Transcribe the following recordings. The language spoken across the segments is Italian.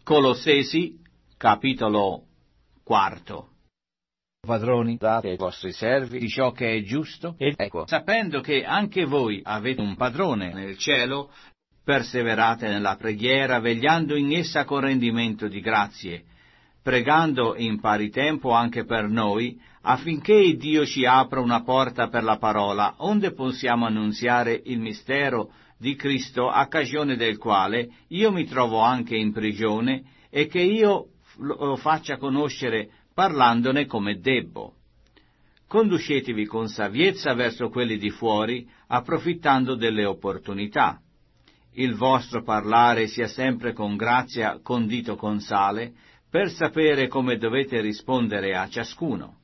Colossesi, capitolo 4. Padroni, date ai vostri servi Di ciò che è giusto, ed ecco, sapendo che anche voi avete un padrone nel cielo, perseverate nella preghiera, vegliando in essa con rendimento di grazie, pregando in pari tempo anche per noi, affinché Dio ci apra una porta per la parola, onde possiamo annunziare il mistero di Cristo, a cagione del quale io mi trovo anche in prigione, e che io lo faccia conoscere parlandone come debbo. Conducetevi con saviezza verso quelli di fuori, approfittando delle opportunità. Il vostro parlare sia sempre con grazia, condito con sale, per sapere come dovete rispondere a ciascuno.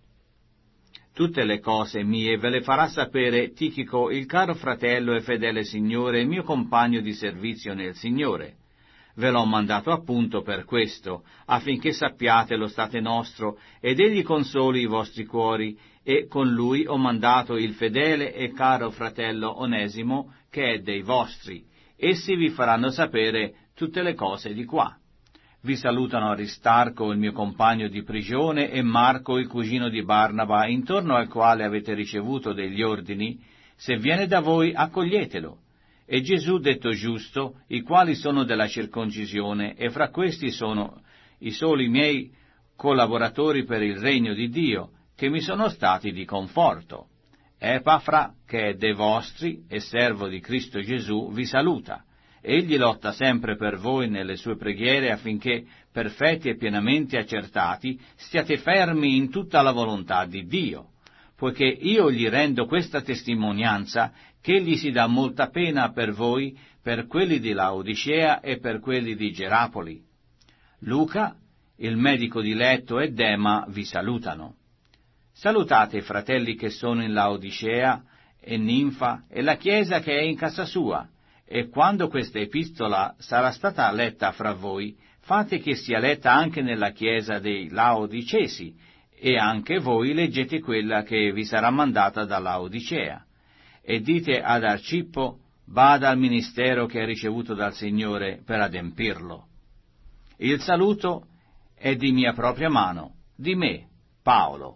Tutte le cose mie ve le farà sapere Tichico, il caro fratello e fedele Signore, e mio compagno di servizio nel Signore. Ve l'ho mandato appunto per questo, affinché sappiate lo state nostro, ed egli consoli i vostri cuori, e con lui ho mandato il fedele e caro fratello Onesimo, che è dei vostri. Essi vi faranno sapere tutte le cose di qua. Vi salutano Aristarco, il mio compagno di prigione, e Marco, il cugino di Barnaba, intorno al quale avete ricevuto degli ordini. Se viene da voi, accoglietelo. E Gesù detto giusto, i quali sono della circoncisione, e fra questi sono i soli miei collaboratori per il regno di Dio, che mi sono stati di conforto. Epafra, che è dei vostri e servo di Cristo Gesù, vi saluta. Egli lotta sempre per voi nelle sue preghiere, affinché, perfetti e pienamente accertati, stiate fermi in tutta la volontà di Dio, poiché io gli rendo questa testimonianza, che egli si dà molta pena per voi, per quelli di Laodicea e per quelli di Gerapoli. Luca, il medico diletto, e Dema vi salutano. Salutate i fratelli che sono in Laodicea, e Ninfa, e la chiesa che è in casa sua, e quando questa epistola sarà stata letta fra voi, fate che sia letta anche nella chiesa dei Laodicesi, e anche voi leggete quella che vi sarà mandata da Laodicea. E dite ad Arcippo, bada al ministero che ha ricevuto dal Signore per adempirlo. Il saluto è di mia propria mano, di me, Paolo.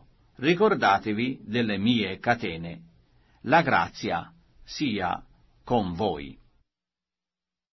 Ricordatevi delle mie catene. La grazia sia con voi.